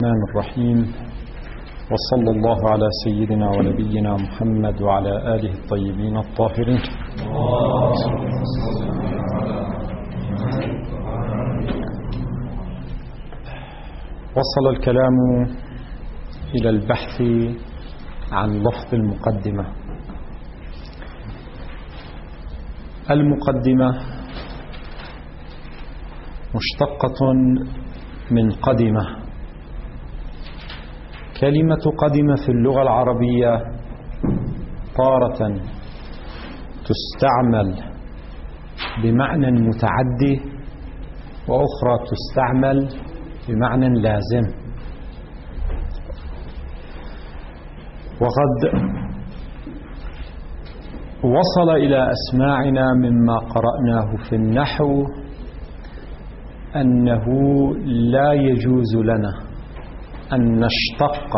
الرحمن الرحيم، وصلى الله على سيدنا ونبينا محمد وعلى آله الطيبين الطاهرين. وصل الكلام إلى البحث عن لفظ المقدمة. المقدمة مشتقة من قدمة. كلمة قدمة في اللغة العربية تارة تستعمل بمعنى متعدي، وأخرى تستعمل بمعنى لازم. وقد وصل إلى أسماعنا مما قرأناه في النحو أنه لا يجوز لنا أن نشتق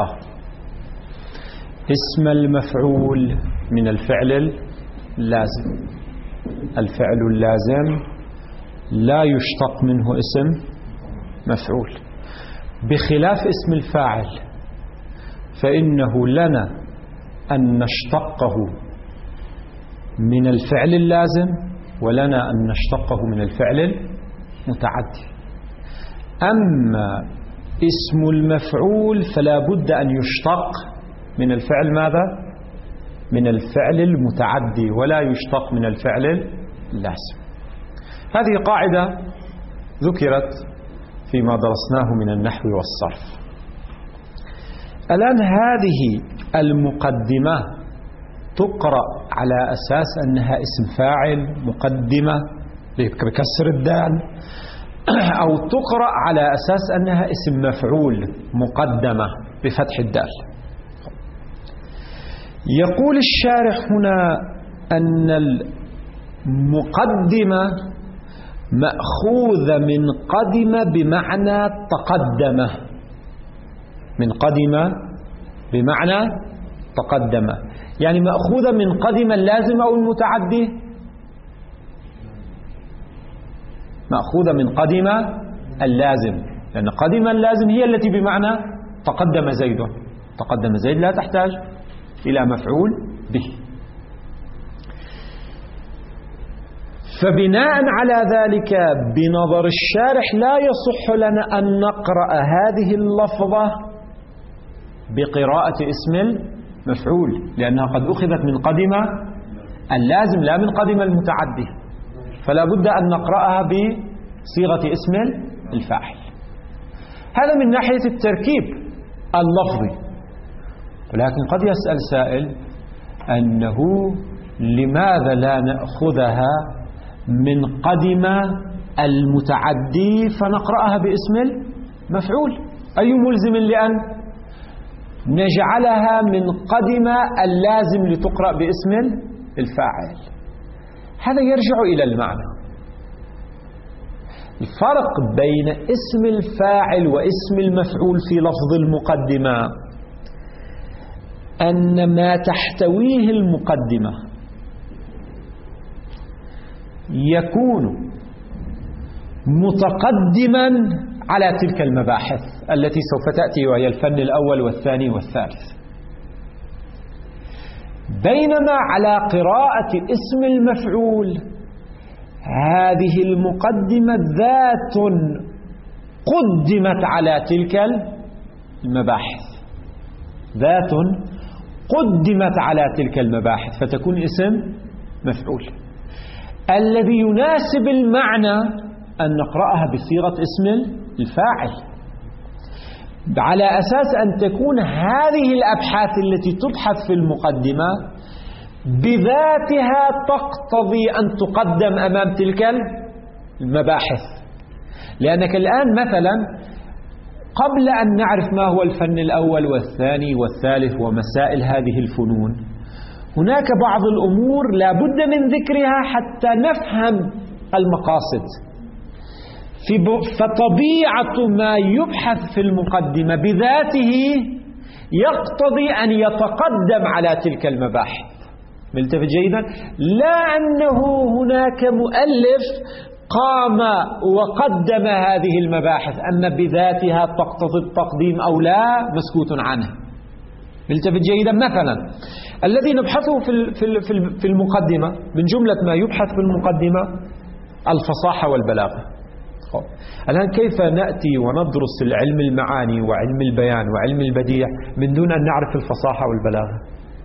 اسم المفعول من الفعل اللازم. الفعل اللازم لا يشتق منه اسم مفعول، بخلاف اسم الفاعل، فإنه لنا أن نشتقه من الفعل اللازم، ولنا أن نشتقه من الفعل المتعدي. أما اسم المفعول فلا بد أن يشتق من الفعل ماذا؟ من الفعل المتعدي، ولا يشتق من الفعل اللازم. هذه قاعدة ذكرت فيما درسناه من النحو والصرف. الآن هذه المقدمة تقرأ على أساس أنها اسم فاعل مقدمة بكسر الدال، أو تقرأ على أساس أنها اسم مفعول مقدمة بفتح الدال. يقول الشارح هنا أن المقدمة مأخوذة من قدم بمعنى تقدم، من قدم بمعنى تقدم، يعني مأخوذة من قدم اللازم أو المتعدي، مأخوذة من قدم اللازم، لأن قدم اللازم هي التي بمعنى تقدم زيد. تقدم زيد لا تحتاج إلى مفعول به. فبناء على ذلك بنظر الشارح لا يصح لنا أن نقرأ هذه اللفظة بقراءة اسم المفعول، لأنها قد أخذت من قدم اللازم لا من قدم المتعدي، فلا بد أن نقرأها بصيغة اسم الفاعل. هذا من ناحية التركيب اللفظي. ولكن قد يسأل سائل أنه لماذا لا نأخذها من قدم المتعدي فنقرأها باسم المفعول؟ أي ملزم لأن نجعلها من قدم اللازم لتقرأ باسم الفاعل؟ هذا يرجع إلى المعنى. الفرق بين اسم الفاعل واسم المفعول في لفظ المقدمة أن ما تحتويه المقدمة يكون متقدما على تلك المباحث التي سوف تأتي، وهي الفن الأول والثاني والثالث. بينما على قراءة اسم المفعول هذه المقدمة ذات قدمت على تلك المباحث، ذات قدمت على تلك المباحث، فتكون اسم مفعول. الذي يناسب المعنى أن نقرأها بصيغة اسم الفاعل، على أساس أن تكون هذه الأبحاث التي تبحث في المقدمة بذاتها تقتضي أن تقدم أمام تلك المباحث. لأنك الآن مثلا قبل أن نعرف ما هو الفن الأول والثاني والثالث ومسائل هذه الفنون، هناك بعض الأمور لا بد من ذكرها حتى نفهم المقاصد. فطبيعة ما يبحث في المقدمة بذاته يقتضي أن يتقدم على تلك المباحث. ملتفت جيدا؟ لا أنه هناك مؤلف قام وقدم هذه المباحث أن بذاتها تقتضي التقديم أو لا مسكوت عنه. التفت جيدا. مثلا الذي نبحثه في المقدمة، من جملة ما يبحث في المقدمة الفصاحة والبلاغة. الآن كيف نأتي وندرس العلم المعاني وعلم البيان وعلم البديع من دون أن نعرف الفصاحة والبلاغة؟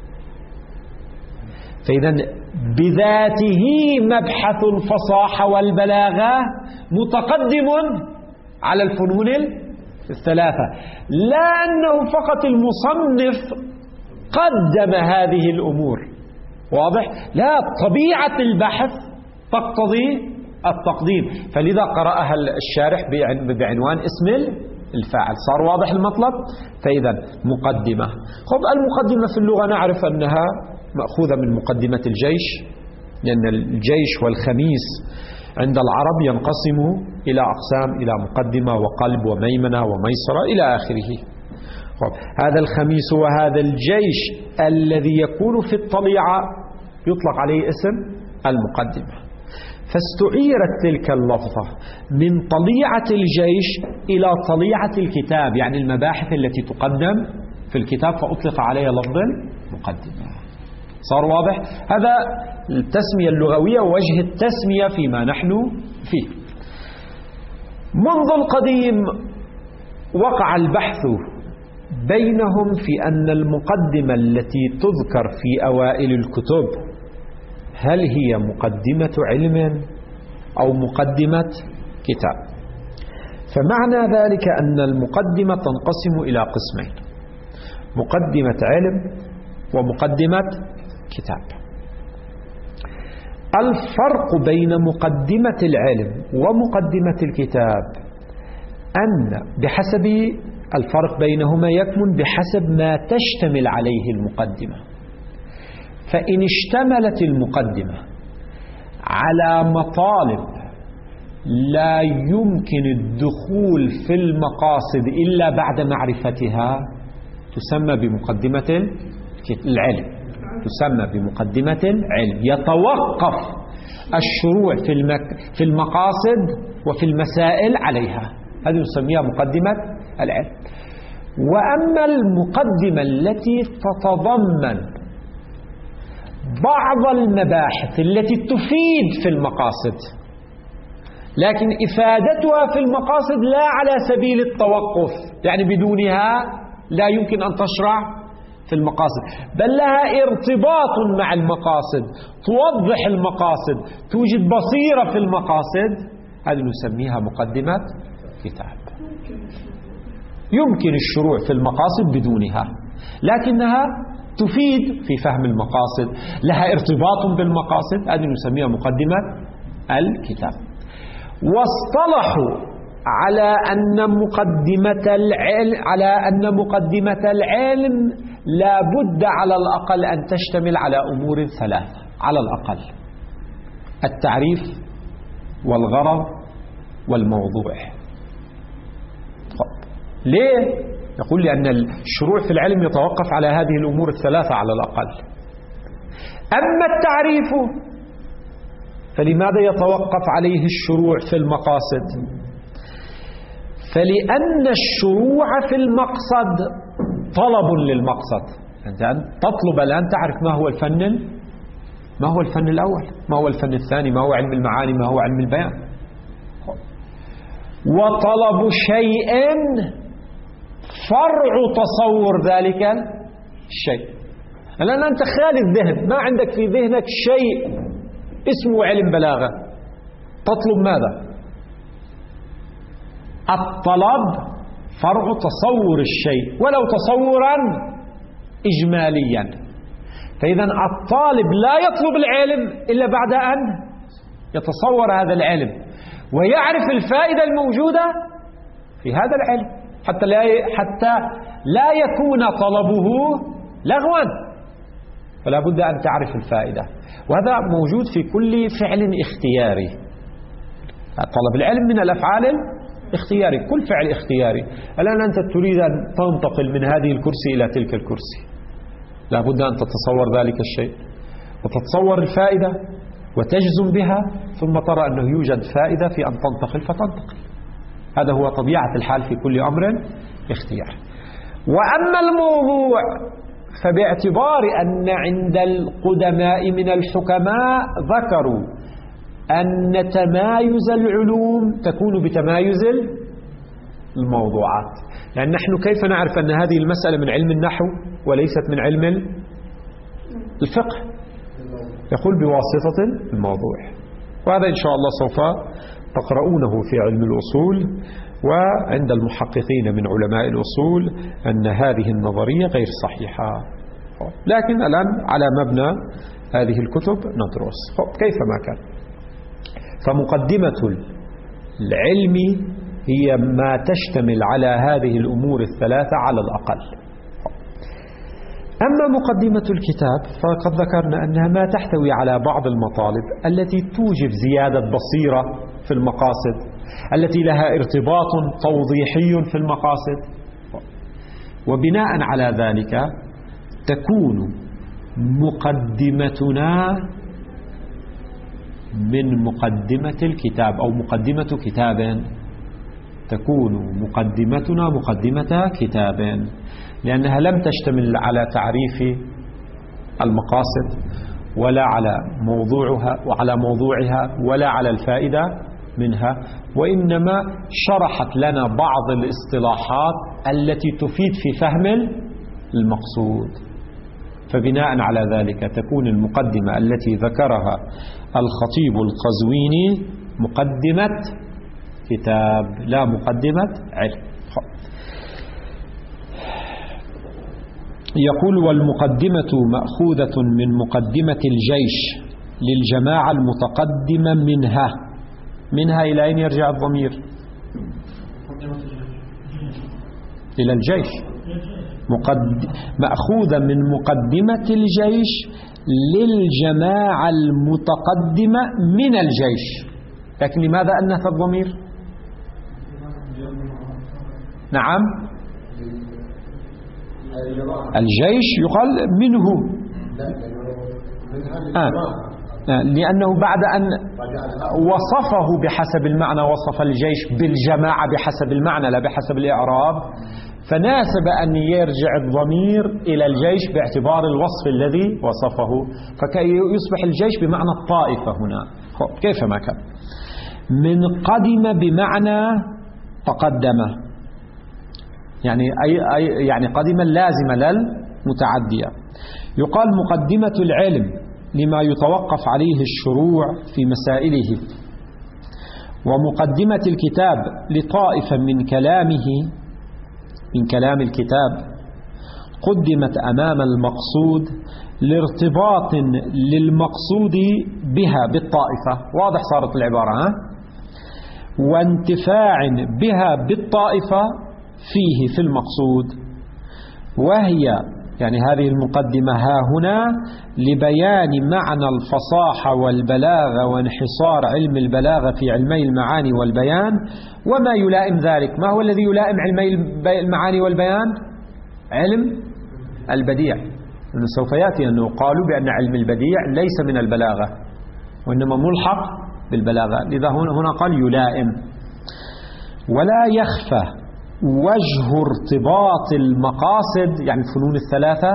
فإذا بذاته مبحث الفصاحة والبلاغة متقدم على الفنون الثلاثة، لا أنه فقط المصنف قدم هذه الأمور. واضح؟ لا، طبيعة البحث تقتضي التقديم، فلذا قرأها الشارح بعنوان اسم الفاعل. صار واضح المطلب؟ فإذا مقدمة. المقدمة في اللغة نعرف أنها مأخوذة من مقدمة الجيش، لأن الجيش والخميس عند العرب ينقسم إلى أقسام، إلى مقدمة وقلب وميمنة وميسرة إلى آخره. هذا الخميس وهذا الجيش الذي يكون في الطليعة يطلق عليه اسم المقدمة. فاستعيرت تلك اللفظة من طليعة الجيش إلى طليعة الكتاب، يعني المباحث التي تقدم في الكتاب، فأطلق عليها لفظ المقدمة. صار واضح؟ هذا التسمية اللغوية ووجه التسمية فيما نحن فيه. منذ القديم وقع البحث بينهم في أن المقدمة التي تذكر في أوائل الكتب هل هي مقدمة علم أو مقدمة كتاب. فمعنى ذلك أن المقدمة تنقسم إلى قسمين: مقدمة علم ومقدمة كتاب. الفرق بين مقدمة العلم ومقدمة الكتاب أن بحسب الفرق بينهما يكمن بحسب ما تشتمل عليه المقدمة. فإن اشتملت المقدمة على مطالب لا يمكن الدخول في المقاصد إلا بعد معرفتها تسمى بمقدمة العلم، تسمى بمقدمة علم. يتوقف الشروع في المقاصد وفي المسائل عليها، هذه نسميها مقدمة العلم. وأما المقدمة التي تتضمن بعض المباحث التي تفيد في المقاصد، لكن إفادتها في المقاصد لا على سبيل التوقف، يعني بدونها لا يمكن أن تشرع في المقاصد، بل لها ارتباط مع المقاصد، توضح المقاصد، توجد بصيرة في المقاصد، هذه نسميها مقدمة كتاب. يمكن الشروع في المقاصد بدونها، لكنها تفيد في فهم المقاصد، لها ارتباط بالمقاصد، هذه نسميها مقدمة الكتاب. واصطلحوا على أن مقدمة العلم لا بد على الأقل أن تشتمل على أمور ثلاثة على الأقل: التعريف والغرض والموضوع. ليه؟ يقول لأن الشروع في العلم يتوقف على هذه الأمور الثلاثة على الأقل. أما التعريف فلماذا يتوقف عليه الشروع في المقاصد؟ فلأن الشروع في المقصد طلب للمقصد. أنت تطلب الآن تعرف ما هو الفن الأول، ما هو الفن الثاني، ما هو علم المعاني، ما هو علم البيان. وطلب شيء فرع تصور ذلك الشيء. الآن أنت خالي الذهن، ما عندك في ذهنك شيء اسمه علم بلاغة، تطلب ماذا؟ الطلب فرع تصور الشيء، ولو تصورا إجماليا. فإذا الطالب لا يطلب العلم إلا بعد أن يتصور هذا العلم ويعرف الفائدة الموجودة في هذا العلم، حتى لا يكون طلبه لغوا، فلا بد أن تعرف الفائدة. وهذا موجود في كل فعل اختياري. طلب العلم من الأفعال اختياري، كل فعل اختياري. الآن أنت تريد أن تنتقل من هذه الكرسي إلى تلك الكرسي، لا بد أن تتصور ذلك الشيء وتتصور الفائدة وتجزم بها، ثم ترى أنه يوجد فائدة في أن تنتقل فتنتقل. هذا هو طبيعة الحال في كل أمر اختيار. وأما الموضوع فباعتبار أن عند القدماء من الحكماء ذكروا أن تمايز العلوم تكون بتمايز الموضوعات. لأن نحن كيف نعرف أن هذه المسألة من علم النحو وليست من علم الفقه؟ يقول بواسطة الموضوع. وهذا إن شاء الله سوف تقرؤونه في علم الأصول، وعند المحققين من علماء الأصول أن هذه النظرية غير صحيحة. لكن الآن على مبنى هذه الكتب ندرس كيفما كان. فمقدمة العلم هي ما تشتمل على هذه الأمور الثلاثة على الأقل. أما مقدمة الكتاب فقد ذكرنا أنها ما تحتوي على بعض المطالب التي توجب زيادة بصيرة في المقاصد، التي لها ارتباط توضيحي في المقاصد. وبناء على ذلك تكون مقدمتنا من مقدمة الكتاب، أو مقدمة كتاب، تكون مقدمتنا مقدمة كتاب، لأنها لم تشتمل على تعريف المقاصد ولا على موضوعها ولا على الفائدة منها، وإنما شرحت لنا بعض الاصطلاحات التي تفيد في فهم المقصود. فبناء على ذلك تكون المقدمة التي ذكرها الخطيب القزويني مقدمة كتاب لا مقدمة علم. يقول: والمقدمة مأخوذة من مقدمة الجيش للجماعة المتقدمة منها إلى أين يرجع الضمير؟ إلى الجيش. مأخوذة من مقدمة الجيش للجماعة المتقدمة من الجيش. لكن لماذا أنث الضمير؟ نعم، الجيش يقال منه، لأنه بعد أن وصفه بحسب المعنى وصف الجيش بالجماعة بحسب المعنى لا بحسب الإعراب، فناسب أن يرجع الضمير إلى الجيش باعتبار الوصف الذي وصفه، فكي يصبح الجيش بمعنى الطائفة هنا. كيفما كان. من قدم بمعنى تقدم، يعني قدم اللازمة للمتعدية. يقال مقدمة العلم لما يتوقف عليه الشروع في مسائله، ومقدمة الكتاب لطائفة من كلام الكتاب قدمت أمام المقصود لارتباط للمقصود بها بالطائفة. واضح صارت العبارة، وانتفاع بها بالطائفة فيه في المقصود. وهي يعني هذه المقدمة هنا لبيان معنى الفصاحة والبلاغة وانحصار علم البلاغة في علمي المعاني والبيان وما يلائم ذلك. ما هو الذي يلائم علمي المعاني والبيان؟ علم البديع. لأنه سوف يأتي أنه قالوا بأن علم البديع ليس من البلاغة وإنما ملحق بالبلاغة، لذا هنا قال يلائم. ولا يخفى وجه ارتباط المقاصد يعني الفنون الثلاثة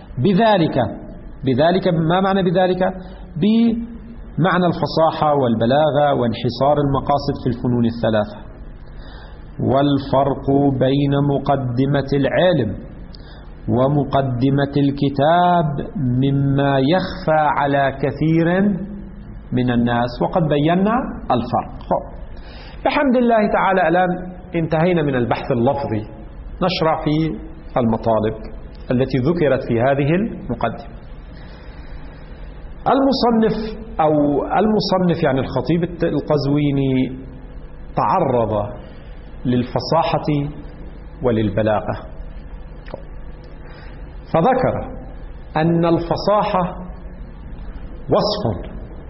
بذلك. ما معنى بذلك؟ بمعنى الفصاحة والبلاغة وانحصار المقاصد في الفنون الثلاثة. والفرق بين مقدمة العلم ومقدمة الكتاب مما يخفى على كثير من الناس، وقد بينا الفرق. بحمد الله تعالى الآن انتهينا من البحث اللفظي، نشرع في المطالب التي ذكرت في هذه المقدمة. المصنف يعني الخطيب القزويني تعرض للفصاحة وللبلاغة، فذكر أن الفصاحة وصف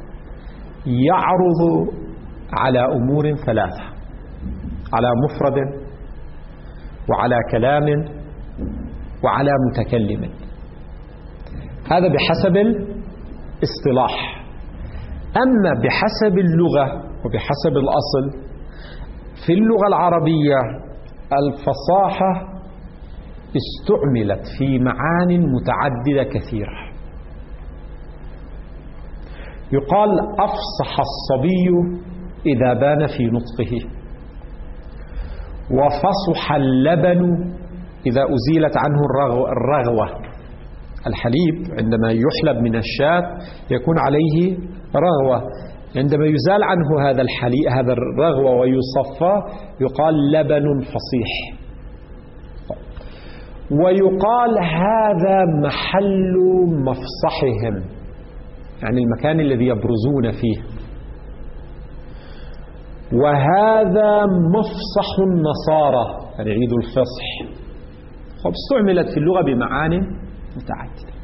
يعرض على أمور ثلاثة: على مفرد وعلى كلام وعلى متكلم. هذا بحسب الاصطلاح. أما بحسب اللغة وبحسب الأصل في اللغة العربية الفصاحة استعملت في معان متعددة كثيرة. يقال أفصح الصبي إذا بان في نطقه، وفصح اللبن إذا أزيلت عنه الرغوة. الحليب عندما يحلب من الشاة يكون عليه رغوة، عندما يزال عنه هذا الحليب هذا الرغوة ويصفى يقال لبن فصيح. ويقال هذا محل مفصحهم، يعني المكان الذي يبرزون فيه، وهذا مفصح النصارى يعني عيد الفصح. استعملت في اللغة بمعاني متعددة.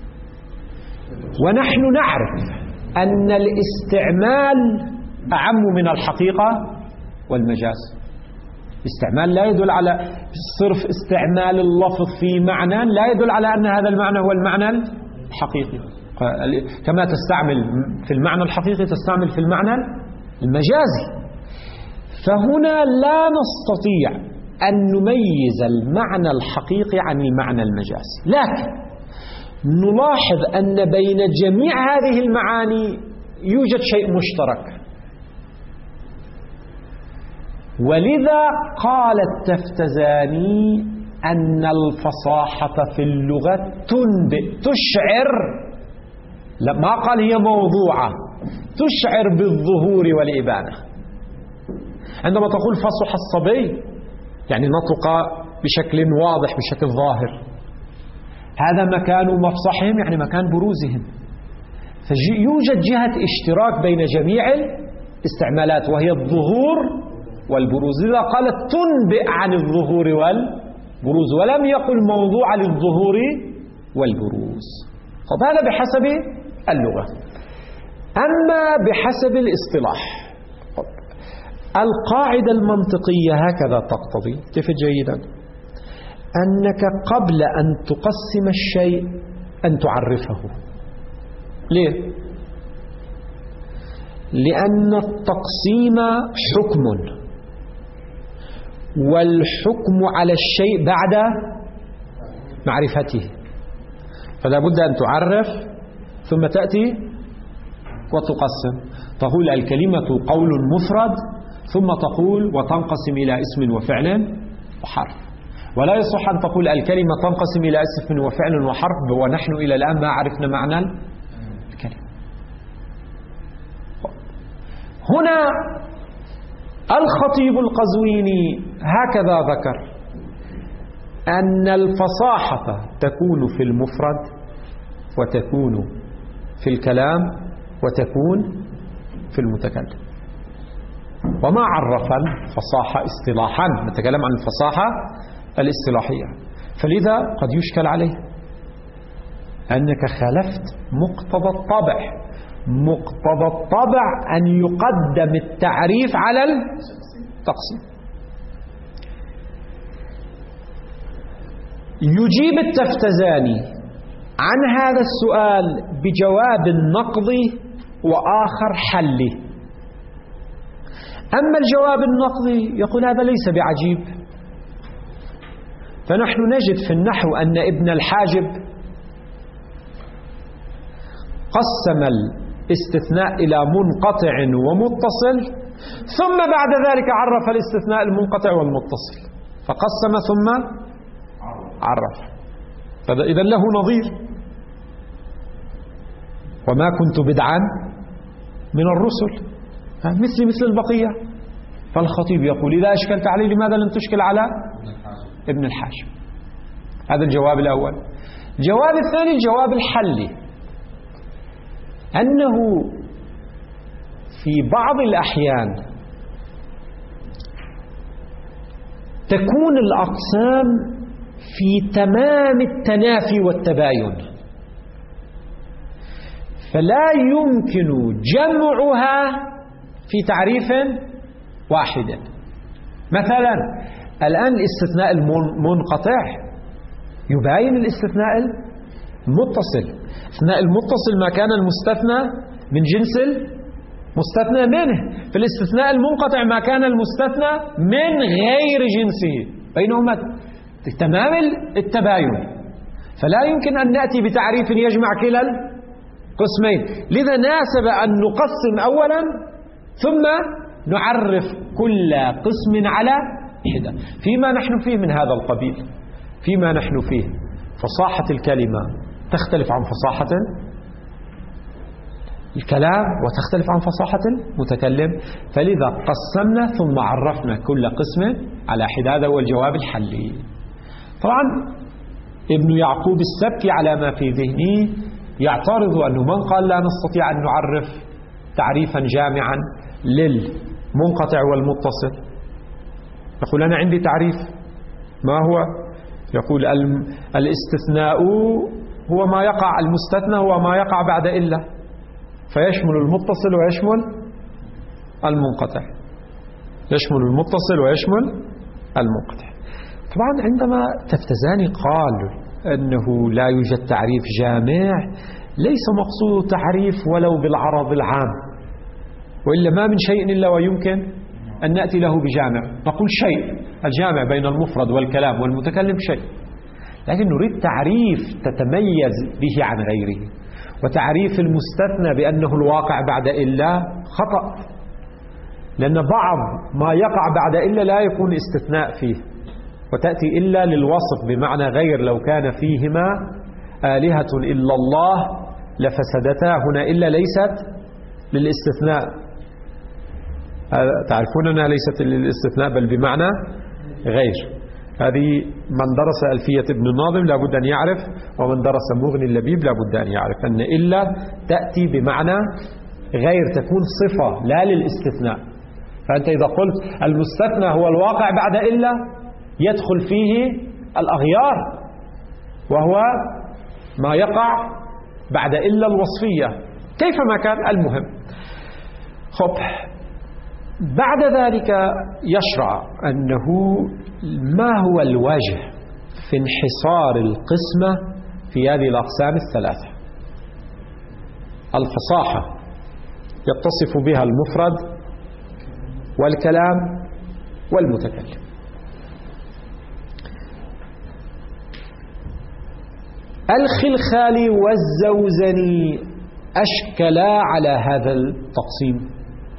ونحن نعرف أن الاستعمال أعم من الحقيقة والمجاز. الاستعمال لا يدل على صرف استعمال اللفظ في معنى، لا يدل على أن هذا المعنى هو المعنى الحقيقي. كما تستعمل في المعنى الحقيقي تستعمل في المعنى المجازي. فهنا لا نستطيع أن نميز المعنى الحقيقي عن المعنى المجازي، لكن نلاحظ أن بين جميع هذه المعاني يوجد شيء مشترك. ولذا قال التفتزاني أن الفصاحة في اللغة تنبئ تشعر، ما قال هي موضوعة، تشعر بالظهور والإبانة. عندما تقول فصح الصبي يعني نطق بشكل واضح بشكل ظاهر، هذا مكان مفصحهم يعني مكان بروزهم. فيوجد جهة اشتراك بين جميع الاستعمالات وهي الظهور والبروز. إذا قالت تنبئ عن الظهور والبروز ولم يقل موضوع للظهور والبروز. طب هذا بحسب اللغة. أما بحسب الاصطلاح القاعدة المنطقية هكذا تقتضي، كيف جيدا، أنك قبل أن تقسم الشيء أن تعرفه. ليه؟ لأن التقسيم حكم، والحكم على الشيء بعد معرفته، فلا بد أن تعرف ثم تأتي وتقسم. تقول الكلمة قول مفرد ثم تقول وتنقسم إلى اسم وفعل وحرف، ولا يصح أن تقول الكلمة تنقسم إلى اسم وفعل وحرف ونحن إلى الآن ما عرفنا معنى الكلمة. هنا الخطيب القزويني هكذا ذكر أن الفصاحة تكون في المفرد وتكون في الكلام وتكون في المتكلم. وما عرف الفصاحة اصطلاحا، نتكلم عن الفصاحة الاصطلاحية. فلذا قد يشكل عليه أنك خالفت مقتضى الطبع. مقتضى الطبع أن يقدم التعريف على التقسيم. يجيب التفتزاني عن هذا السؤال بجواب نقضي وآخر حلي. أما الجواب النقضي يقول هذا ليس بعجيب. فنحن نجد في النحو أن ابن الحاجب قسم الاستثناء إلى منقطع ومتصل، ثم بعد ذلك عرف الاستثناء المنقطع والمتصل، فقسم ثم عرف. فإذا له نظير. وما كنت بدعا من الرسل مثل البقية. فالخطيب يقول إذا أشكلت عليه لماذا لم تشكل على ابن الحاجب؟ هذا الجواب الأول. الجواب الثاني الجواب الحلي، أنه في بعض الأحيان تكون الأقسام في تمام التنافي والتباين، فلا يمكن جمعها في تعريف واحد. مثلا الآن الاستثناء المنقطع يباين الاستثناء المتصل. الاستثناء المتصل ما كان المستثنى من جنس مستثنى منه. في الاستثناء المنقطع ما كان المستثنى من غير جنسه، بينهما تمام التباين، فلا يمكن أن نأتي بتعريف يجمع كلا القسمين. لذا ناسب أن نقسم أولا ثم نعرف كل قسم على حدة. فيما نحن فيه من هذا القبيل، فيما نحن فيه فصاحة الكلمة تختلف عن فصاحة الكلام وتختلف عن فصاحة المتكلم، فلذا قسمنا ثم عرفنا كل قسم على حدة. هذا هو الجواب الحلي. طبعا ابن يعقوب السبكي على ما في ذهني يعترض أنه من قال لا نستطيع أن نعرف تعريفا جامعا للمنقطع والمتصل. يقول أنا عندي تعريف، ما هو؟ يقول الاستثناء هو ما يقع، المستثنى هو ما يقع بعد إلا، فيشمل المتصل ويشمل المنقطع، يشمل المتصل ويشمل المنقطع. طبعا عندما تفتزاني قال أنه لا يوجد تعريف جامع، ليس مقصود تعريف ولو بالعرض العام، وإلا ما من شيء إلا ويمكن أن نأتي له بجامع. نقول شيء، الجامع بين المفرد والكلام والمتكلم شيء، لكن نريد تعريف تتميز به عن غيره. وتعريف المستثنى بأنه الواقع بعد إلا خطأ، لأن بعض ما يقع بعد إلا لا يكون استثناء فيه، وتأتي إلا للوصف بمعنى غير. لو كان فيهما آلهة إلا الله لفسدتا، هنا إلا ليست للاستثناء، تعرفون أنها ليست للاستثناء بل بمعنى غير. هذه من درس ألفية ابن الناظم لابد أن يعرف، ومن درس مغني اللبيب لابد أن يعرف أن إلا تأتي بمعنى غير، تكون صفة لا للاستثناء. فأنت إذا قلت المستثنى هو الواقع بعد إلا يدخل فيه الأغيار، وهو ما يقع بعد إلا الوصفية كيفما كان. المهم خب، بعد ذلك يشرع أنه ما هو الوجه في انحصار القسمة في هذه الأقسام الثلاثة. الفصاحة يتصف بها المفرد والكلام والمتكلم. الخلخالي والزوزني أشكلا على هذا التقسيم،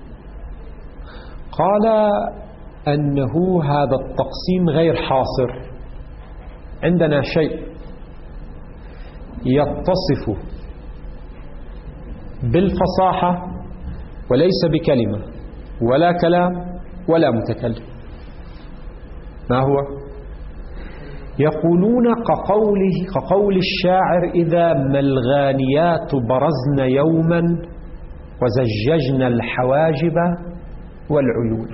قال أنه هذا التقسيم غير حاصر. عندنا شيء يتصف بالفصاحة وليس بكلمة ولا كلام ولا متكلم. ما هو؟ يقولون كقول الشاعر: إذا ما الغانيات برزن يوما وزججن الحواجب والعيون.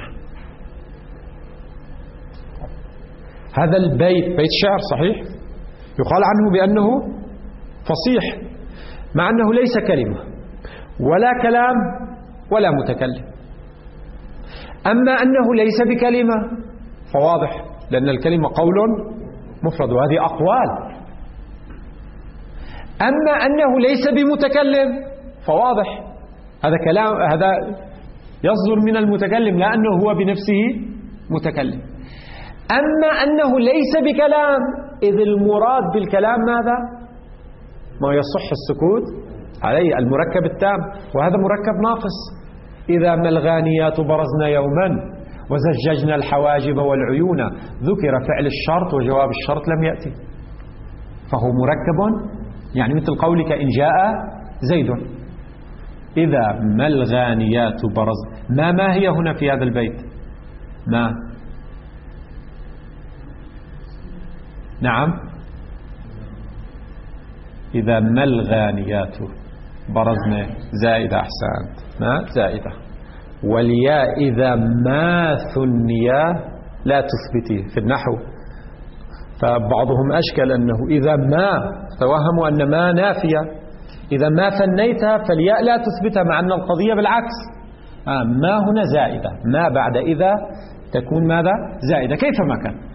هذا البيت بيت شعر صحيح، يقال عنه بأنه فصيح، مع أنه ليس كلمة ولا كلام ولا متكلم. أما أنه ليس بكلمة فواضح، لأن الكلمة قول مفرد وهذه أقوال. أما أنه ليس بمتكلم فواضح، هذا كلام، هذا يصدر من المتكلم لأنه هو بنفسه متكلم. أما أنه ليس بكلام، إذ المراد بالكلام ماذا؟ ما يصح السكوت عليه، المركب التام، وهذا مركب ناقص. إذا ما الغانيات برزن يوما وزججنا الحواجب والعيون، ذكر فعل الشرط وجواب الشرط لم يأتي، فهو مركب، يعني مثل قولك إن جاء زيد. إذا ما الغانيات برزن، ما هي هنا في هذا البيت؟ ما نعم، إذا ما الغانيات برزن زائدة، أحسنت، ما زائدة. والياء إذا ما ثنيا لا تثبتيه في النحو، فبعضهم أشكل أنه إذا ما توهموا أن ما نافية، إذا ما ثنيتها فالياء لا تثبتها، مع أن القضية بالعكس. ما هنا زائدة، ما بعد إذا تكون ماذا؟ زائدة كيفما كان.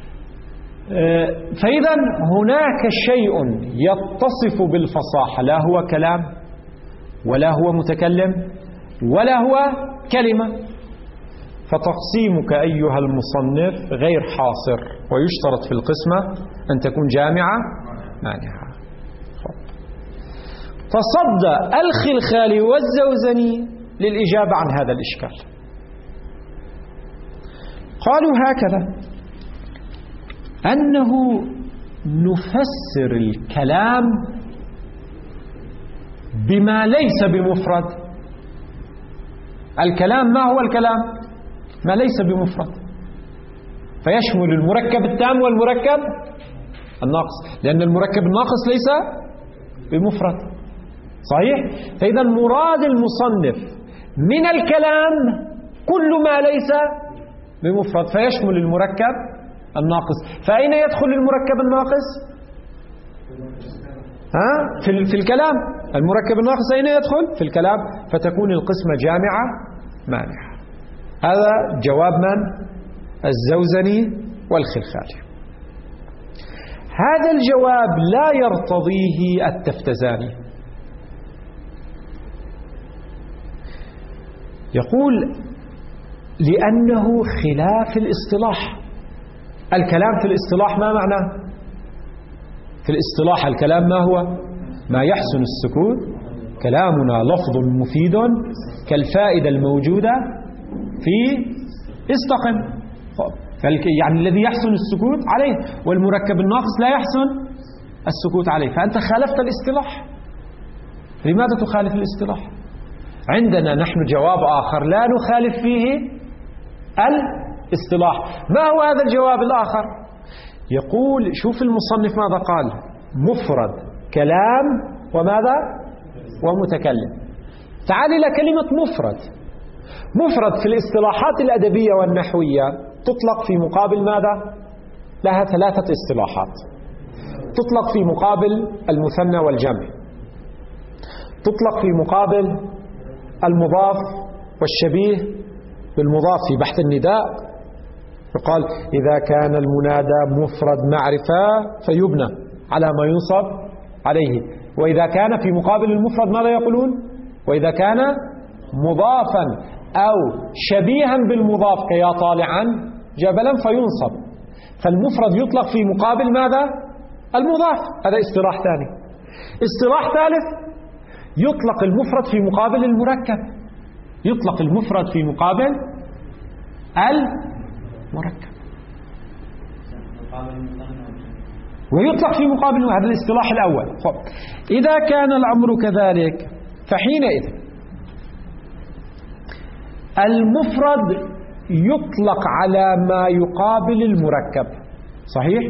فإذا هناك شيء يتصف بالفصاحة، لا هو كلام ولا هو متكلم، ولا هو كلمة. فتقسيمك أيها المصنف غير حاصر، ويشترط في القسمة أن تكون جامعة مانعة. تصدى الخلخالي والزوزني للإجابة عن هذا الإشكال. قالوا هكذا: أنه نفسر الكلام بما ليس بمفرد. الكلام ما هو الكلام؟ ما ليس بمفرد، فيشمل المركب التام والمركب الناقص، لأن المركب الناقص ليس بمفرد. صحيح؟ فإذا مراد المصنف من الكلام كل ما ليس بمفرد، فيشمل المركب الناقص. فأين يدخل المركب الناقص؟ في الكلام. المركب الناقص أين يدخل؟ في الكلام. فتكون القسمة جامعة مانعة. هذا جواب من؟ الزوزني والخلخالي. هذا الجواب لا يرتضيه التفتزاني. يقول: لأنه خلاف الاصطلاح. الكلام في الاصطلاح ما معناه؟ في الاصطلاح الكلام ما هو؟ ما يحسن السكوت. كلامنا لفظ مفيد كالفائدة الموجودة في استقم. يعني الذي يحسن السكوت عليه، والمركب الناقص لا يحسن السكوت عليه. فأنت خالفت الاصطلاح. لماذا تخالف الاصطلاح؟ عندنا نحن جواب آخر لا نخالف فيه الاصطلاح. ما هو هذا الجواب الآخر؟ يقول: شوف المصنف ماذا قال: مفرد كلام وماذا؟ ومتكلم. تعال إلى كلمة مفرد. مفرد في الاصطلاحات الأدبية والنحوية تطلق في مقابل ماذا؟ لها ثلاثة اصطلاحات. تطلق في مقابل المثنى والجمع، تطلق في مقابل المضاف والشبيه بالمضاف في بحث النداء، يقال: إذا كان المنادى مفرد معرفة فيبنى على ما ينصب عليه. وإذا كان في مقابل المفرد ماذا يقولون؟ وإذا كان مضافا أو شبيها بالمضاف كيا طالعا جبلا فينصب. فالمفرد يطلق في مقابل ماذا؟ المضاف. هذا اصطلاح ثاني. اصطلاح ثالث: يطلق المفرد في مقابل المركب. يطلق المفرد في مقابل المركب، ويطلق في مقابل. هذا الاصطلاح الأول. إذا كان الأمر كذلك فحينئذ المفرد يطلق على ما يقابل المركب. صحيح؟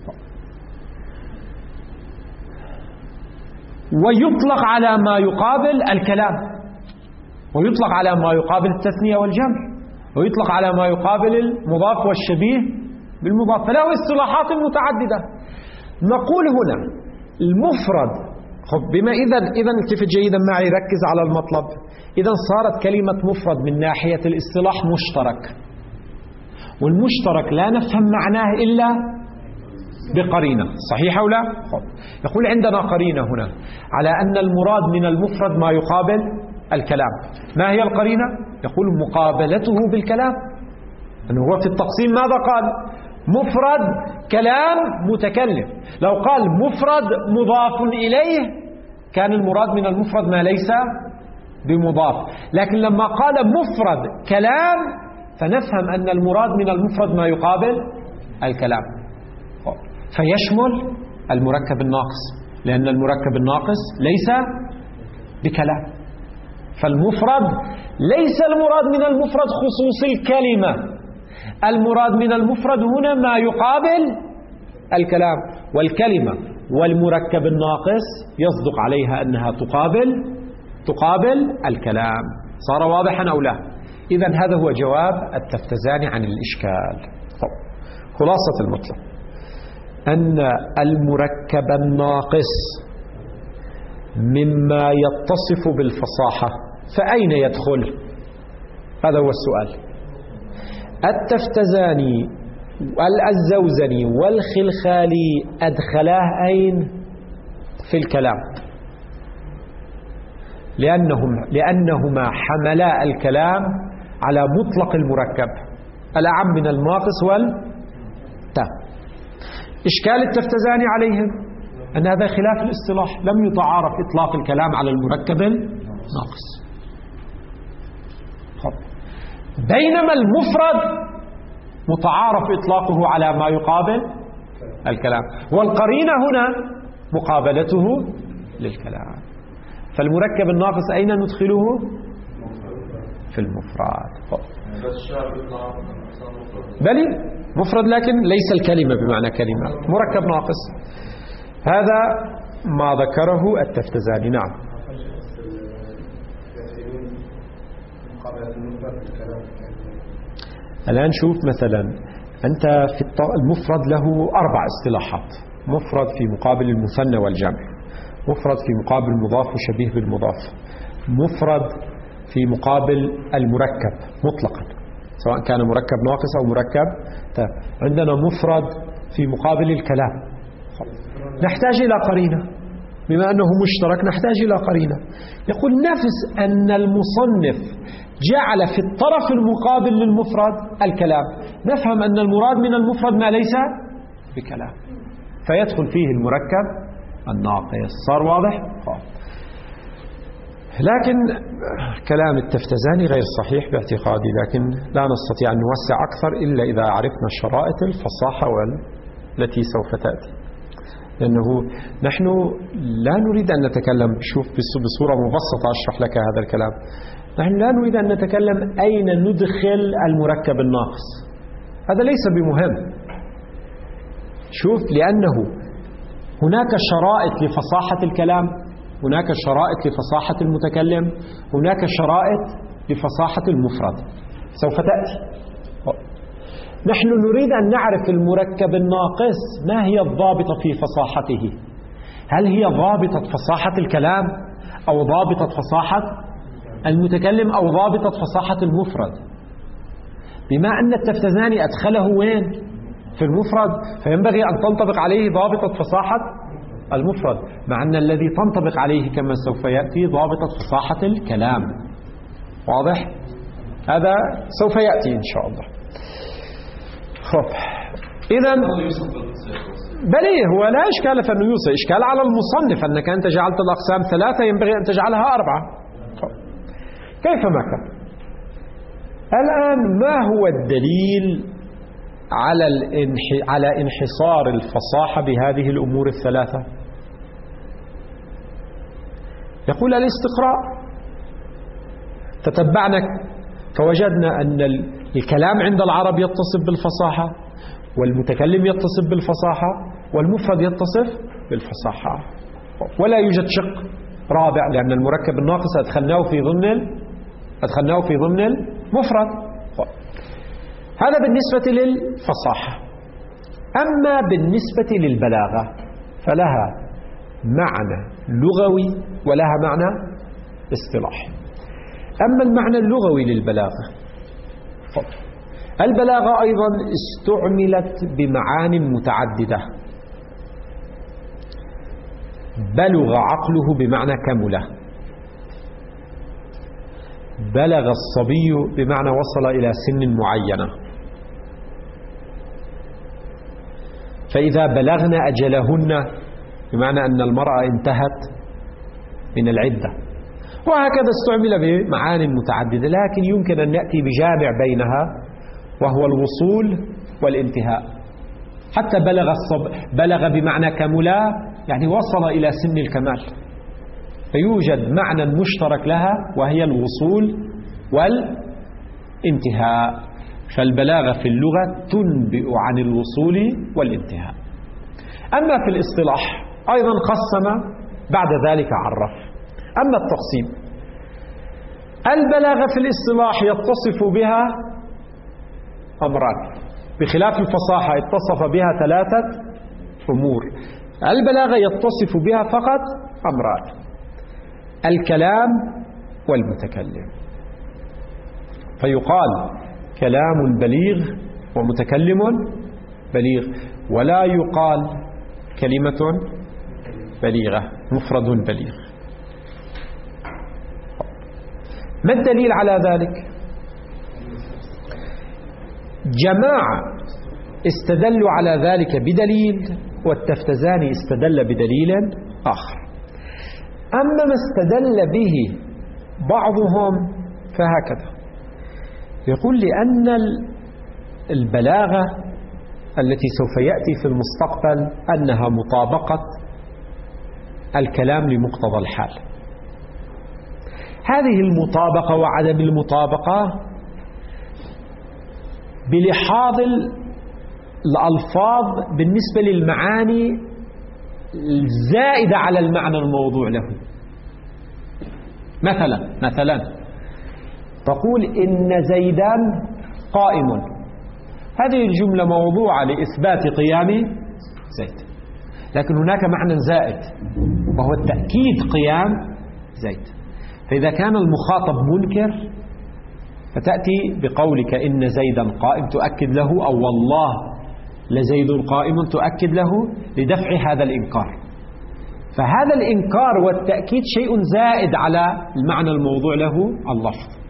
ويطلق على ما يقابل الكلام، ويطلق على ما يقابل التثنية والجمع، ويطلق على ما يقابل المضاف والشبيه بالمضاف. فله اصطلاحات متعددة. نقول هنا المفرد، بما إذا التفت جيدا معي، ركز على المطلب. إذا صارت كلمة مفرد من ناحية الاصطلاح مشترك، والمشترك لا نفهم معناه إلا بقرينة. صحيح أو لا؟ يقول عندنا قرينة هنا على أن المراد من المفرد ما يقابل الكلام. ما هي القرينة؟ يقول: مقابلته بالكلام. أنه هو في التقسيم ماذا قال؟ مفرد كلام متكلم. لو قال مفرد مضاف إليه كان المراد من المفرد ما ليس بمضاف. لكن لما قال مفرد كلام فنفهم أن المراد من المفرد ما يقابل الكلام، فيشمل المركب الناقص، لأن المركب الناقص ليس بكلام. فالمفرد ليس المراد من المفرد خصوص الكلمة. المراد من المفرد هنا ما يقابل الكلام، والكلمة والمركب الناقص يصدق عليها أنها تقابل الكلام. صار واضحا أو لا؟ إذن هذا هو جواب التفتزاني عن الإشكال. خلاصة المطلب أن المركب الناقص مما يتصف بالفصاحة فأين يدخل؟ هذا هو السؤال. التفتزاني والزوزني والخلخالي أدخلاه أين؟ في الكلام. لأنهما حملا الكلام على مطلق المركب الأعم من الناقص والتام. إشكال التفتزاني عليهم أن هذا خلاف الاصطلاح، لم يتعارف إطلاق الكلام على المركب الناقص، بينما المفرد متعارف إطلاقه على ما يقابل الكلام، والقرينة هنا مقابلته للكلام. فالمركب الناقص أين ندخله؟ في المفرد. بل مفرد لكن ليس الكلمة بمعنى كلمة، مركب ناقص. هذا ما ذكره التفتزاني. نعم. الآن شوف مثلا أنت في المفرد له 4 اصطلاحات: مفرد في مقابل المثنى والجمع، مفرد في مقابل المضاف وشبيه بالمضاف، مفرد في مقابل المركب مطلقا سواء كان مركب ناقص أو مركب تام. عندنا مفرد في مقابل الكلام. نحتاج إلى قرينة، بما أنه مشترك نحتاج إلى قرينة. يقول نفس أن المصنف جعل في الطرف المقابل للمفرد الكلام، نفهم أن المراد من المفرد ما ليس بكلام، فيدخل فيه المركب الناقص. صار واضح؟ لكن كلام التفتزاني غير صحيح باعتقادي، لكن لا نستطيع أن نوسع أكثر إلا إذا عرفنا شرائط الفصاحة التي سوف تأتي، لأنه نحن لا نريد أن نتكلم، شوف بصورة مبسطة أشرح لك هذا الكلام، نحن لا نريد أن نتكلم أين ندخل المركب الناقص، هذا ليس بمهم. شوف، لأنه هناك شرائط لفصاحة الكلام، هناك شرائط لفصاحة المتكلم، هناك شرائط لفصاحة المفرد سوف تأتي. نحن نريد أن نعرف المركب الناقص ما هي الضابطة في فصاحته، هل هي ضابطة فصاحة الكلام أو ضابطة فصاحة المتكلم أو ضابطة فصاحة المفرد. بما أن التفتزاني أدخله وين؟ في المفرد، فينبغي أن تنطبق عليه ضابطة فصاحة المفرد، مع أن الذي تنطبق عليه كما سوف يأتي ضابطة فصاحة الكلام. واضح؟ هذا سوف يأتي إن شاء الله. إذن بليه هو لا إشكال في أنه يوصل، إشكال على المصنف أنك أنت جعلت الأقسام 3 ينبغي أن تجعلها 4. كيفما كان. الآن ما هو الدليل على انحصار الفصاحة بهذه الأمور الثلاثة؟ يقول الاستقراء. تتبعنا فوجدنا أن الكلام عند العرب يتصف بالفصاحة، والمتكلم يتصف بالفصاحة، والمفرد يتصف بالفصاحة، ولا يوجد شق رابع، لأن المركب الناقص أدخلناه في ضمن المفرد. هذا بالنسبة للفصاحة. أما بالنسبة للبلاغة فلها معنى لغوي ولها معنى اصطلاحي. أما المعنى اللغوي للبلاغة، البلاغة أيضا استعملت بمعان متعددة. بلغ عقله بمعنى كمله، بلغ الصبي بمعنى وصل إلى سن معينة، فإذا بلغن أجلهن بمعنى أن المرأة انتهت من العدة. وهكذا استعمل بمعان متعددة، لكن يمكن أن نأتي بجامع بينها وهو الوصول والانتهاء. حتى بلغ بمعنى كملا، يعني وصل إلى سن الكمال، فيوجد معنى مشترك لها وهي الوصول والانتهاء. فالبلاغة في اللغة تنبئ عن الوصول والانتهاء. أما في الاصطلاح أيضا قسم بعد ذلك عرف. أما التقسيم، البلاغة في الاصطلاح يتصف بها أمران، بخلاف الفصاحة اتصف بها 3 أمور. البلاغة يتصف بها فقط أمران: الكلام والمتكلم. فيقال كلام بليغ ومتكلم بليغ، ولا يقال كلمة بليغة مفرد بليغ. ما الدليل على ذلك؟ جماعة استدلوا على ذلك بدليل، والتفتزاني استدل بدليل آخر. أما ما استدل به بعضهم فهكذا، يقول لأن البلاغة التي سوف يأتي في المستقبل أنها مطابقة الكلام لمقتضى الحال. هذه المطابقة وعدم المطابقة بلحاظ الألفاظ بالنسبة للمعاني الزائدة على المعنى الموضوع له. مثلا تقول إن زيدان قائم، هذه الجملة موضوعة لإثبات قيام زيد، لكن هناك معنى زائد وهو التأكيد قيام زيد. فإذا كان المخاطب منكر فتأتي بقولك إن زيدا قائم تؤكد له، أو والله لزيد قائم تؤكد له لدفع هذا الإنكار. فهذا الإنكار والتأكيد شيء زائد على المعنى الموضوع له اللفظ.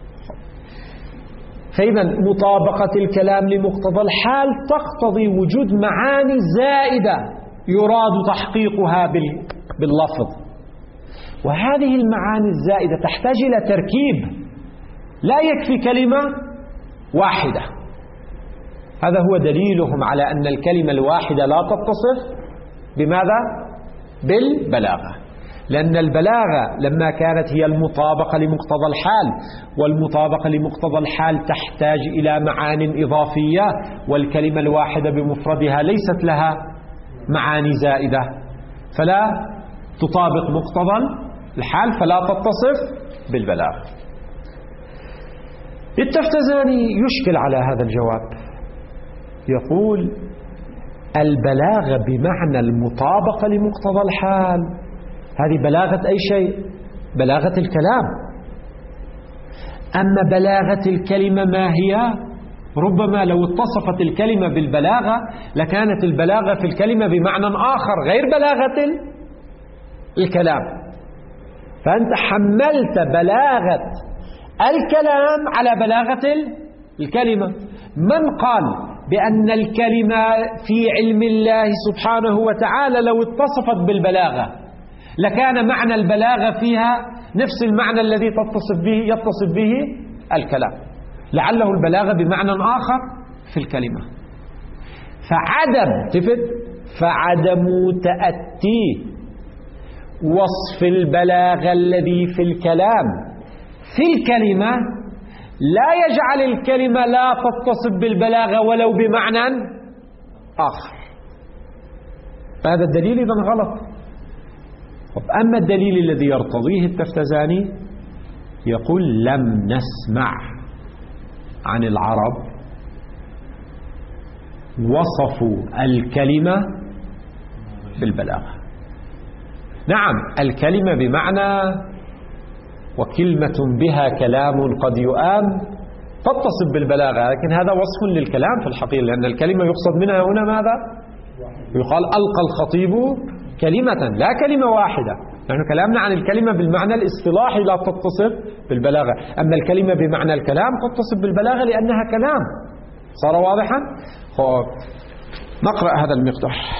فإذا مطابقة الكلام لمقتضى الحال تقتضي وجود معاني زائدة يراد تحقيقها باللفظ، وهذه المعاني الزائدة تحتاج إلى تركيب، لا يكفي كلمة واحدة. هذا هو دليلهم على أن الكلمة الواحدة لا تتصف بماذا؟ بالبلاغة، لأن البلاغة لما كانت هي المطابقة لمقتضى الحال، والمطابقة لمقتضى الحال تحتاج إلى معاني إضافية، والكلمة الواحدة بمفردها ليست لها معاني زائدة، فلا تطابق مقتضى الحال فلا تتصف بالبلاغة. التفتزاني يشكل على هذا الجواب، يقول البلاغة بمعنى المطابقة لمقتضى الحال هذه بلاغة أي شيء؟ بلاغة الكلام. أما بلاغة الكلمة ما هي؟ ربما لو اتصفت الكلمة بالبلاغة لكانت البلاغة في الكلمة بمعنى آخر غير بلاغة الكلام، فأنت حملت بلاغة الكلام على بلاغة الكلمة. من قال بأن الكلمة في علم الله سبحانه وتعالى لو اتصفت بالبلاغة لكان معنى البلاغة فيها نفس المعنى الذي يتصف به الكلام، لعله البلاغة بمعنى آخر في الكلمة. فعدم تأتي وصف البلاغة الذي في الكلام في الكلمة لا يجعل الكلمة لا تتصف بالبلاغة ولو بمعنى آخر. فهذا الدليل إذن غلط. أما الدليل الذي يرتضيه التفتزاني يقول لم نسمع عن العرب وصفوا الكلمة بالبلاغة. نعم الكلمة بمعنى وكلمة بها كلام قد يؤام تتصف بالبلاغة، لكن هذا وصف للكلام في الحقيقة، لأن الكلمة يقصد منها هنا ماذا؟ يقال ألقى الخطيب كلمة لا كلمة واحدة. نحن كلامنا عن الكلمة بالمعنى الاصطلاحي لا تتصف بالبلاغة، أما الكلمة بمعنى الكلام تتصف بالبلاغة لأنها كلام. صار واضحا؟ نقرأ هذا المقدار.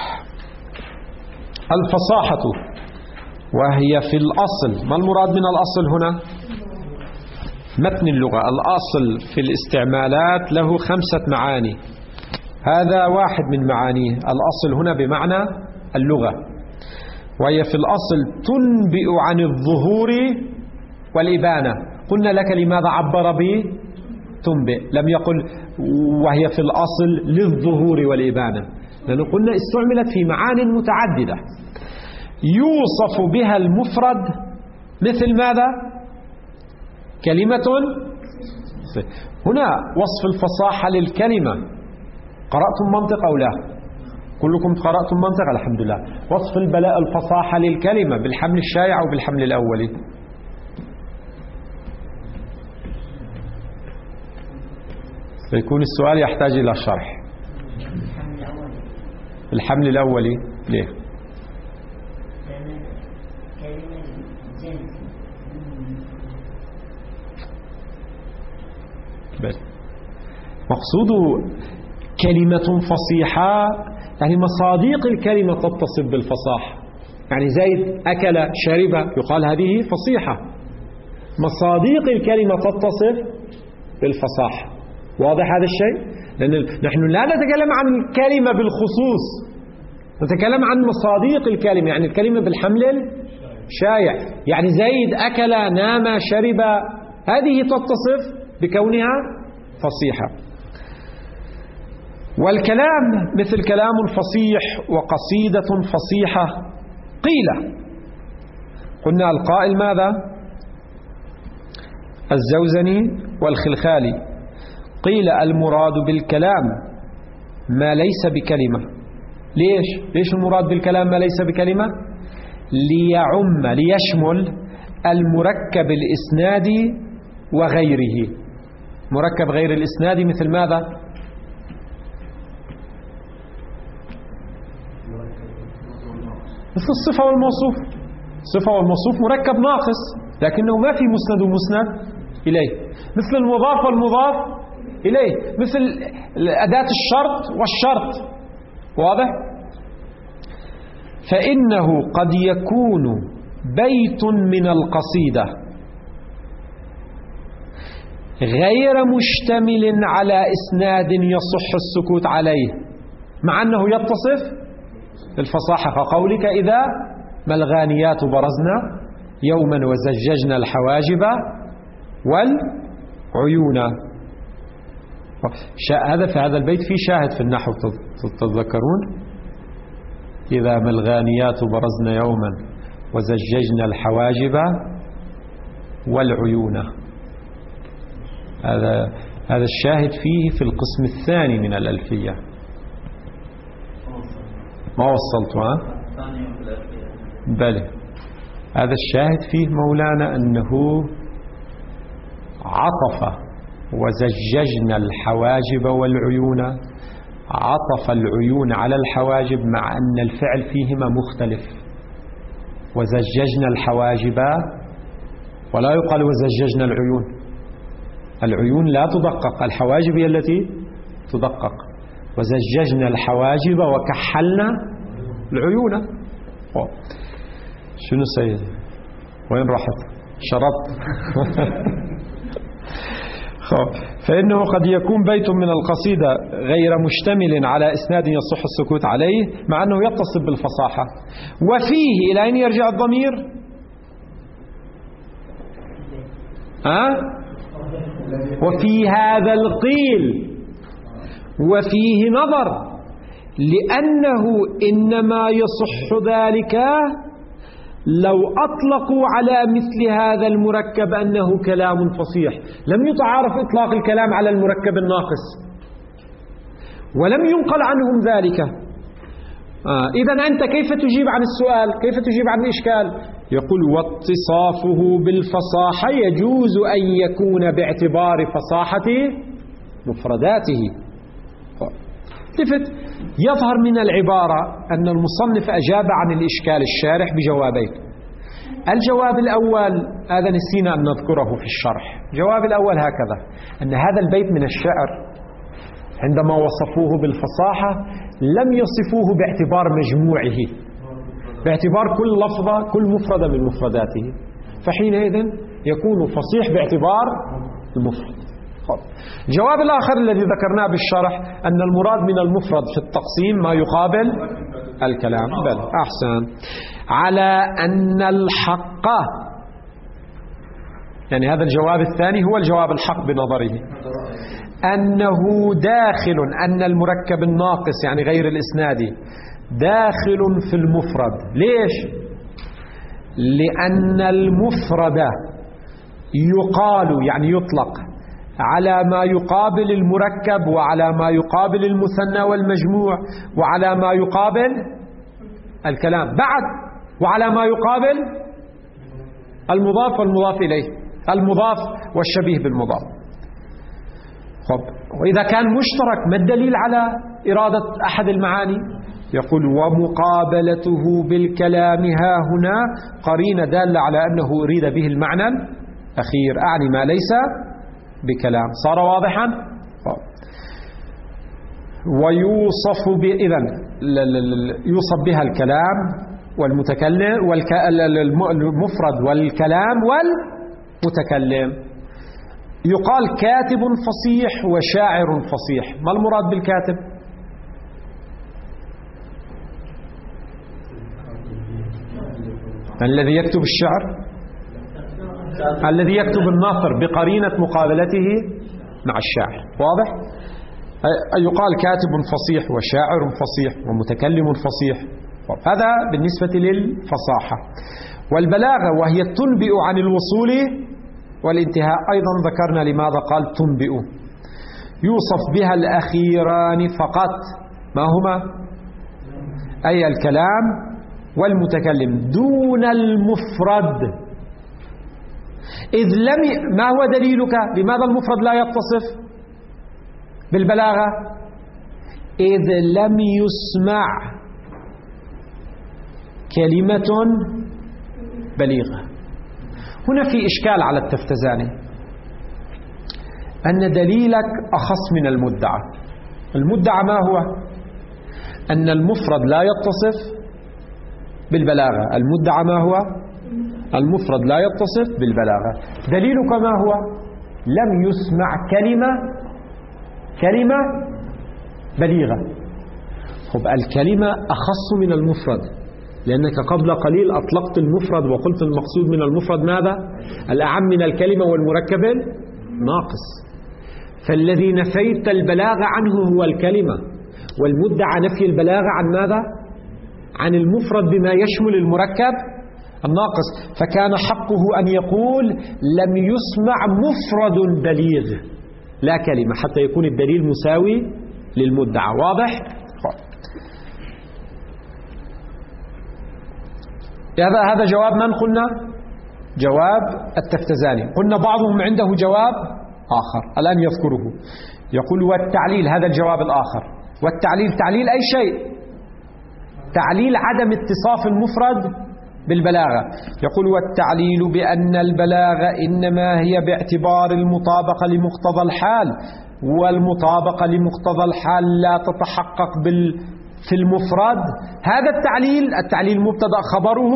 الفصاحة وهي في الأصل، ما المراد من الأصل هنا؟ متن اللغة. الأصل في الاستعمالات له 5 معاني، هذا واحد من معانيه. الأصل هنا بمعنى اللغة، وهي في الأصل تنبئ عن الظهور والإبانة. قلنا لك لماذا عبر به تنبئ، لم يقل وهي في الأصل للظهور والإبانة، لأنه قلنا استعملت في معان متعددة. يوصف بها المفرد مثل ماذا؟ كلمة. هنا وصف الفصاحة للكلمة. قرأتم منطق أو لا؟ كلكم قرأتم منطق الحمد لله. وصف الفصاحة للكلمة بالحمل الشائع أو بالحمل الأولي؟ فيكون السؤال يحتاج إلى شرح. الحمل الأولي ليه؟ بل مقصود كلمة فصيحة يعني مصادق الكلمة تتصف بالفصاحة. يعني زيد أكل شرب يقال هذه فصيحة، مصادق الكلمة تتصف بالفصاحة. واضح هذا الشيء؟ لأن نحن لا نتكلم عن الكلمة بالخصوص، نتكلم عن مصادق الكلمة، يعني الكلمة بالحمل الشائع. يعني زيد أكل نام شرب، هذه تتصف بكونها فصيحة. والكلام مثل كلام فصيح وقصيدة فصيحة. قيل، قلنا القائل ماذا؟ الزوزني والخلخالي. قيل المراد بالكلام ما ليس بكلمة. ليش المراد بالكلام ما ليس بكلمة؟ ليشمل المركب الإسنادي وغيره. مركب غير الإسنادي مثل ماذا؟ مثل الصفة والموصوف. الصفة والموصوف مركب ناقص لكنه ما في مسند ومسند إليه. مثل المضاف والمضاف إليه، مثل أداة الشرط والشرط. واضح؟ فإنه قد يكون بيت من القصيدة غير مشتمل على إسناد يصح السكوت عليه مع أنه يتصف بالفصاحة، كقولك إذا ما الغانيات برزنا يوما وزججنا الحواجب والعيون. هذا في هذا البيت في شاهد في النحو تتذكرون؟ إذا ما الغانيات برزنا يوما وزججنا الحواجب والعيون. هذا الشاهد فيه في القسم الثاني من الألفية. ما وصلتها؟ بلى هذا الشاهد فيه مولانا أنه عطف وزججنا الحواجب والعيون، عطف العيون على الحواجب مع أن الفعل فيهما مختلف. وزججنا الحواجب ولا يقال وزججنا العيون. العيون لا تدقق، الحواجب هي التي تدقق. وزججنا الحواجب وكحلنا العيون. شنو سيد؟ وين راحت؟ شرط. فإنه قد يكون بيت من القصيدة غير مشتمل على إسناد يصح السكوت عليه مع أنه يتصف بالفصاحة. وفيه، إلى أين يرجع الضمير؟ وفي هذا القيل وفيه نظر، لأنه إنما يصح ذلك لو أطلقوا على مثل هذا المركب أنه كلام فصيح. لم يتعارف إطلاق الكلام على المركب الناقص ولم ينقل عنهم ذلك. إذن أنت كيف تجيب عن السؤال؟ كيف تجيب عن الإشكال؟ يقول واتصافه بالفصاحة يجوز أن يكون باعتبار فصاحة مفرداته. لفت يظهر من العبارة أن المصنف أجاب عن الإشكال الشارح بجوابين. الجواب الأول هذا نسينا أن نذكره في الشرح. الجواب الأول هكذا: أن هذا البيت من الشعر عندما وصفوه بالفصاحة لم يصفوه باعتبار مجموعه، باعتبار كل لفظة كل مفردة من مفرداته، فحينئذ يكون فصيح باعتبار المفرد. الجواب الآخر الذي ذكرناه بالشرح أن المراد من المفرد في التقسيم ما يقابل الكلام. بل أحسن. على أن الحق، يعني هذا الجواب الثاني هو الجواب الحق بنظره، أنه داخل، أن المركب الناقص يعني غير الإسنادي داخل في المفرد. ليش؟ لأن المفرد يقال يعني يطلق على ما يقابل المركب وعلى ما يقابل المثنى والمجموع وعلى ما يقابل الكلام بعد وعلى ما يقابل المضاف والمضاف إليه، المضاف والشبيه بالمضاف. وإذا كان مشترك ما الدليل على إرادة أحد المعاني؟ يقول ومقابلته بالكلام ها هنا قرينة دالة على أنه أريد به المعنى الأخير، أعني ما ليس بكلام. صار واضحا؟ ويوصف إذن يوصف بها الكلام والمتكلم المفرد والكلام والمتكلم. يقال كاتب فصيح وشاعر فصيح. ما المراد بالكاتب؟ الذي يكتب الشعر، الذي يكتب النثر بقرينة مقابلته مع الشاعر. واضح؟ يقال كاتب فصيح وشاعر فصيح ومتكلم فصيح. هذا بالنسبة للفصاحة. والبلاغة وهي تنبئ عن الوصول والانتهاء، أيضا ذكرنا لماذا قال تنبئ. يوصف بها الأخيران فقط. ما هما؟ أي الكلام والمتكلم دون المفرد. إذ ما هو دليلك؟ لماذا المفرد لا يتصف بالبلاغة؟ إذ لم يسمع كلمة بليغة. هنا في إشكال على التفتزاني، أن دليلك أخص من المدعى. المدعى ما هو؟ أن المفرد لا يتصف بالبلاغة. المدعى ما هو؟ المفرد لا يتصف بالبلاغة. دليلك ما هو؟ لم يسمع كلمة بليغة. خب الكلمة أخص من المفرد، لأنك قبل قليل أطلقت المفرد وقلت المقصود من المفرد ماذا؟ الأعم من الكلمة والمركب ناقص. فالذي نفيت البلاغة عنه هو الكلمة، والمدعى نفي البلاغة عن ماذا؟ عن المفرد بما يشمل المركب الناقص. فكان حقه أن يقول لم يسمع مفرد بليغ لا كلمة، حتى يكون الدليل مساوي للمدعى. واضح؟ هذا جواب من قلنا؟ جواب التفتزاني. قلنا بعضهم عنده جواب آخر الآن يذكره، يقول والتعليل. هذا الجواب الآخر. والتعليل تعليل أي شيء، تعليل عدم اتصاف المفرد بالبلاغة. يقول والتعليل بأن البلاغة إنما هي باعتبار المطابقة لمقتضى الحال، والمطابقة لمقتضى الحال لا تتحقق في المفرد. هذا التعليل مبتدأ خبره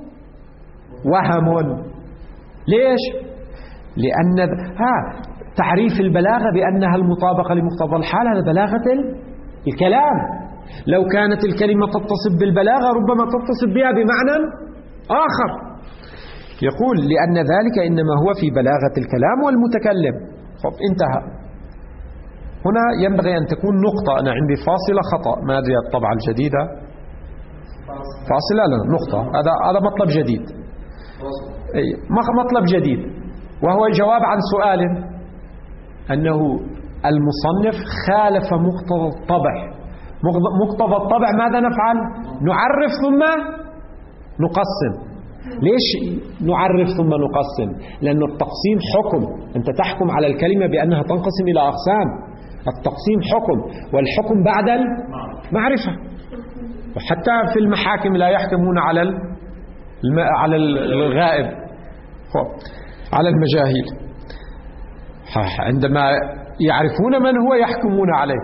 وهم. ليش؟ لأن تعريف البلاغة بأنها المطابقة لمقتضى الحال، هذا بلاغة الكلام. لو كانت الكلمة تتصف بالبلاغة ربما تتصف بها بمعنى آخر. يقول لأن ذلك إنما هو في بلاغة الكلام والمتكلم. خب انتهى. هنا ينبغي أن تكون نقطة. أنا عندي فاصلة خطأ، ما أدري الطبعة الجديدة فاصلة، لا نقطة. هذا مطلب جديد، مطلب جديد، وهو الجواب عن سؤال أنه المصنف خالف مقتضى الطبع. مقتضى الطبع ماذا نفعل؟ نعرف ثم نقسم. ليش نعرف ثم نقسم؟ لأن التقسيم حكم. أنت تحكم على الكلمة بأنها تنقسم إلى أقسام. التقسيم حكم، والحكم بعد المعرفة. وحتى في المحاكم لا يحكمون على الغائب، على المجاهيل. عندما يعرفون من هو يحكمون عليه.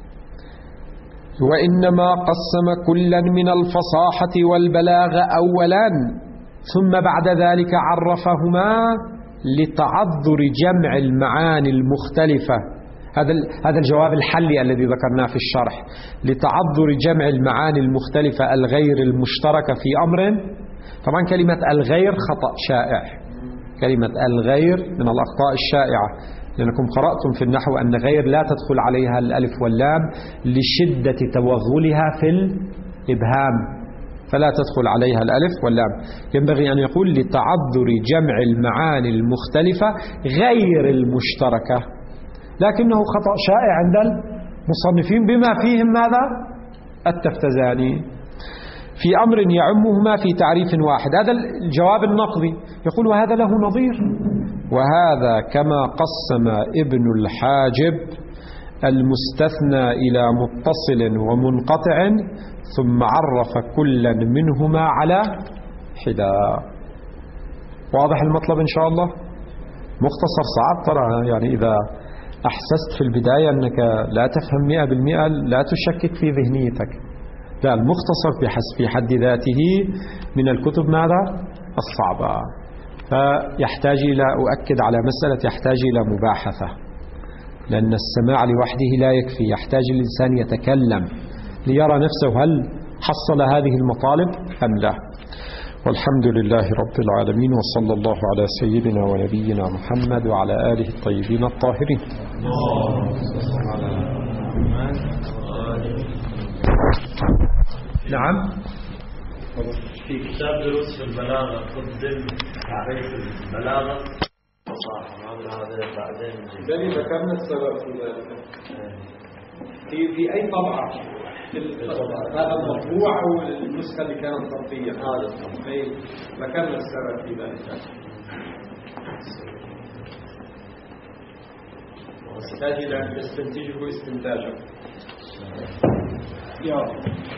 وإنما قسم كلا من الفصاحة والبلاغة أولا، ثم بعد ذلك عرفهما لتعذر جمع المعاني المختلفة. هذا الجواب الحلي الذي ذكرناه في الشرح. لتعذر جمع المعاني المختلفة الغير المشتركة في أمر. طبعا كلمة الغير خطأ شائع، كلمة الغير من الأخطاء الشائعة، لأنكم قرأتم في النحو أن غير لا تدخل عليها الألف واللام لشدة توغلها في الإبهام، فلا تدخل عليها الألف واللام. ينبغي أن يقول لتعذر جمع المعاني المختلفة غير المشتركة، لكنه خطأ شائع عند المصنفين بما فيهم ماذا؟ التفتزاني في أمر يعمهما في تعريف واحد. هذا الجواب النقضي. يقول وهذا له نظير، وهذا كما قسم ابن الحاجب المستثنى إلى متصل ومنقطع ثم عرف كلا منهما على حدة. واضح المطلب إن شاء الله؟ مختصر صعب ترى، يعني إذا أحسست في البداية أنك لا تفهم 100% لا تشكك في ذهنيتك. لا، المختصر في حد ذاته من الكتب ماذا؟ الصعبة. فيحتاج إلى، أؤكد على مسألة، يحتاج إلى مباحثة، لأن السماع لوحده لا يكفي، يحتاج الإنسان يتكلم ليرى نفسه هل حصل هذه المطالب أم لا. والحمد لله رب العالمين، وصلى الله على سيدنا ونبينا محمد وعلى آله الطيبين الطاهرين. نعم. في كتاب دروس في البلاغة قدم تعريف البلاغة صح، هذا بعدين بل ذكرنا السبب في ذلك في أي طبعة، هذا المطبوع أو النسخة اللي كانت صوتية؟ هذا ذكرنا السبب في ذلك. يحتاج إلى أن تستنتجه استنتاجا.